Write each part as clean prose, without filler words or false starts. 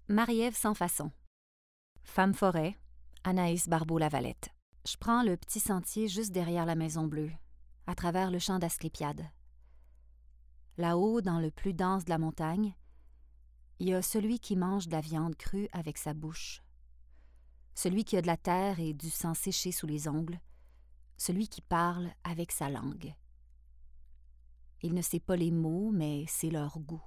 Marie-Ève Sans Façon. Femme forêt, Anaïs Barbeau-Lavalette. Je prends le petit sentier juste derrière la Maison Bleue, à travers le champ d'Asclépiade. Là-haut, dans le plus dense de la montagne, il y a celui qui mange de la viande crue avec sa bouche, celui qui a de la terre et du sang séché sous les ongles, celui qui parle avec sa langue. Il ne sait pas les mots, mais c'est leur goût.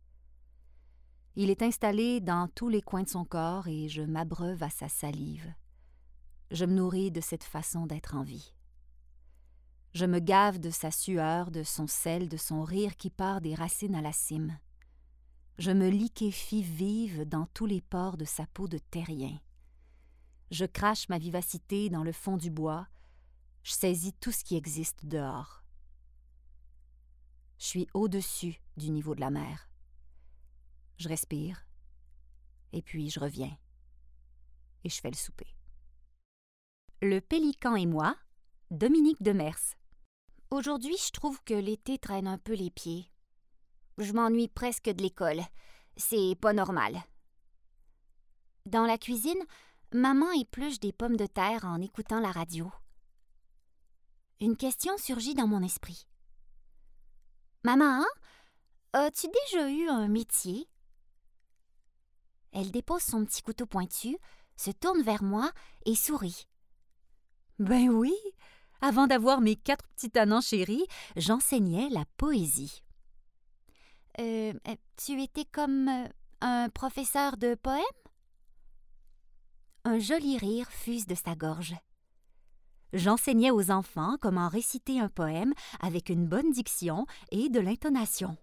Il est installé dans tous les coins de son corps et je m'abreuve à sa salive. Je me nourris de cette façon d'être en vie. Je me gave de sa sueur, de son sel, de son rire qui part des racines à la cime. Je me liquéfie vive dans tous les pores de sa peau de terrien. Je crache ma vivacité dans le fond du bois. Je saisis tout ce qui existe dehors. Je suis au-dessus du niveau de la mer. Je respire, et puis je reviens, et je fais le souper. Le pélican et moi, Dominique Demers. Aujourd'hui, je trouve que l'été traîne un peu les pieds. Je m'ennuie presque de l'école. C'est pas normal. Dans la cuisine, maman épluche des pommes de terre en écoutant la radio. Une question surgit dans mon esprit. « Maman, as-tu déjà eu un métier? » Elle dépose son petit couteau pointu, se tourne vers moi et sourit. « Ben oui, avant d'avoir mes 4 petits tannants chéris, j'enseignais la poésie. » Tu étais comme un professeur de poèmes? Un joli rire fuse de sa gorge. J'enseignais aux enfants comment réciter un poème avec une bonne diction et de l'intonation.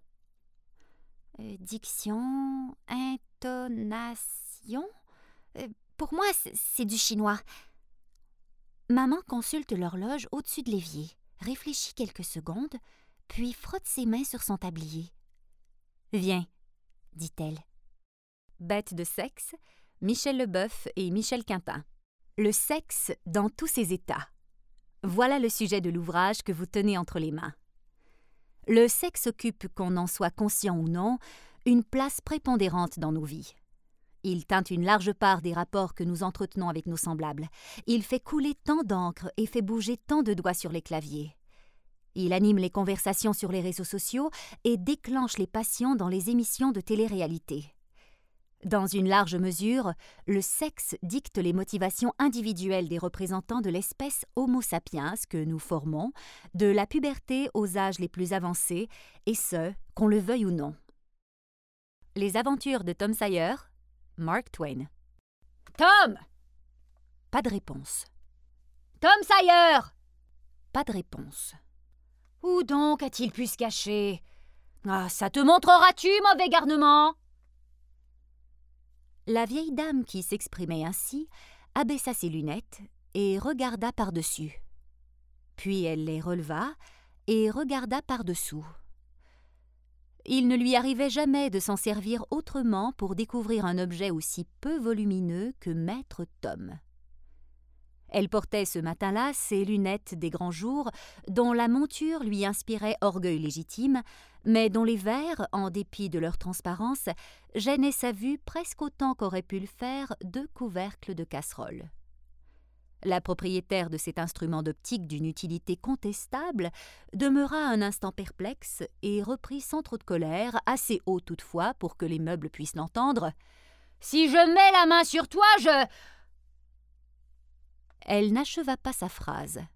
Diction, intonation? Pour moi, c'est du chinois. Maman consulte l'horloge au-dessus de l'évier, réfléchit quelques secondes, puis frotte ses mains sur son tablier. « Viens, » dit-elle. Bête de sexe, Michel Leboeuf et Michel Quintin. Le sexe dans tous ses états. Voilà le sujet de l'ouvrage que vous tenez entre les mains. Le sexe occupe, qu'on en soit conscient ou non, une place prépondérante dans nos vies. Il teinte une large part des rapports que nous entretenons avec nos semblables. Il fait couler tant d'encre et fait bouger tant de doigts sur les claviers. Il anime les conversations sur les réseaux sociaux et déclenche les passions dans les émissions de télé-réalité. Dans une large mesure, le sexe dicte les motivations individuelles des représentants de l'espèce Homo sapiens que nous formons, de la puberté aux âges les plus avancés, et ce, qu'on le veuille ou non. Les aventures de Tom Sawyer, Mark Twain. Tom! Pas de réponse. Tom Sawyer! Pas de réponse. Où donc a-t-il pu se cacher? Ah, ça te montrera-tu, mauvais garnement? La vieille dame qui s'exprimait ainsi abaissa ses lunettes et regarda par-dessus. Puis elle les releva et regarda par-dessous. Il ne lui arrivait jamais de s'en servir autrement pour découvrir un objet aussi peu volumineux que Maître Tom. Elle portait ce matin-là ses lunettes des grands jours, dont la monture lui inspirait orgueil légitime, mais dont les verres, en dépit de leur transparence, gênaient sa vue presque autant qu'auraient pu le faire 2 couvercles de casserole. La propriétaire de cet instrument d'optique d'une utilité contestable demeura un instant perplexe et reprit sans trop de colère, assez haut toutefois pour que les meubles puissent l'entendre. « Si je mets la main sur toi, je… » Elle n'acheva pas sa phrase.